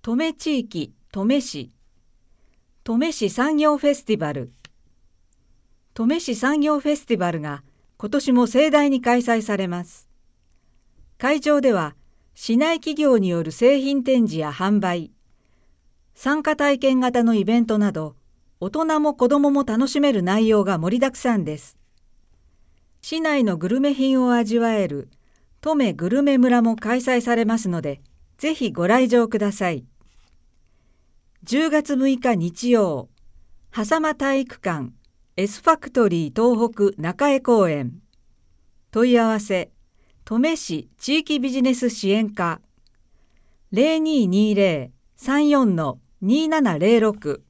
登米地域登米市産業フェスティバル。登米市産業フェスティバルが今年も盛大に開催されます。会場では市内企業による製品展示や販売、参加体験型のイベントなど、大人も子どもも楽しめる内容が盛りだくさんです。市内のグルメ品を味わえる登米グルメ村も開催されますので、ぜひご来場ください。10月6日日曜、狭間体育館 S ファクトリー東北中江公園。問い合わせ、登米市地域ビジネス支援課 0220-34-2706